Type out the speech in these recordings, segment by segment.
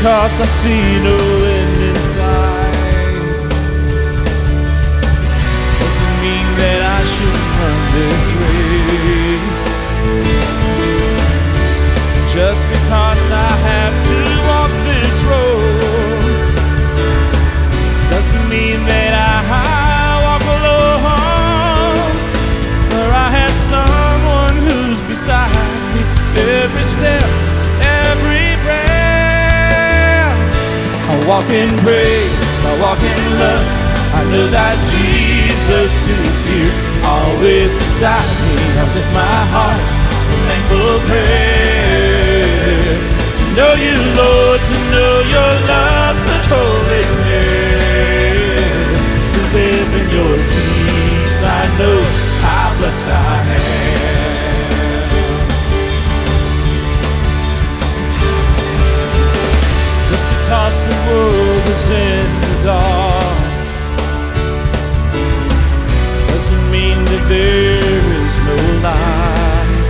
because I see no end in sight doesn't mean that I should run this race. Just because I have to walk this road doesn't mean that I walk alone. For I have someone who's beside me every step, every breath. I walk in praise, I walk in love. I know that Jesus is here, always beside me. I lift my heart with thankful prayer. To know you, Lord, to know your love, such holiness. To live in your peace, I know how blessed I am. Just because the world is in the dark doesn't mean that there is no light.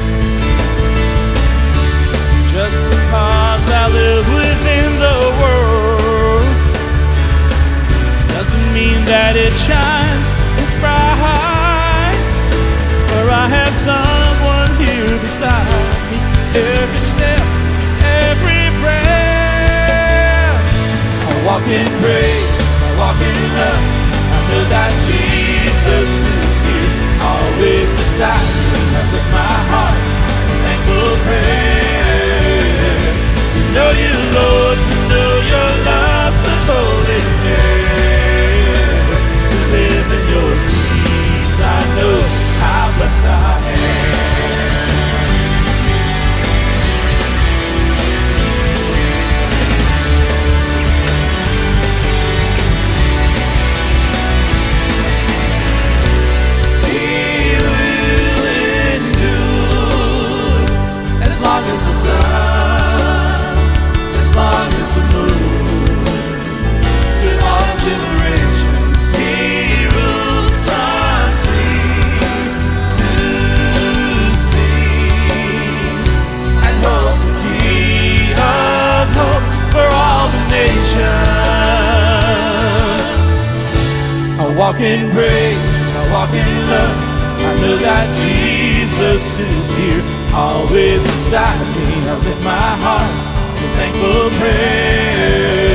Just because I live within the world doesn't mean that it shines as bright. For I have someone here beside me, every step, every breath. I walk in praise, I walk in love. I know that Jesus is here, always beside me. I lift my heart in thankful prayer. To know you, Lord, to know your love, such holiness. To live in your peace, I know how blessed I am. As long as the sun, as long as the moon, through all generations, He rules from sea to sea, and holds the key of hope for all the nations. I walk in praise, I walk in love. I know that Jesus is here, always beside me. I lift my heart with thankful prayer.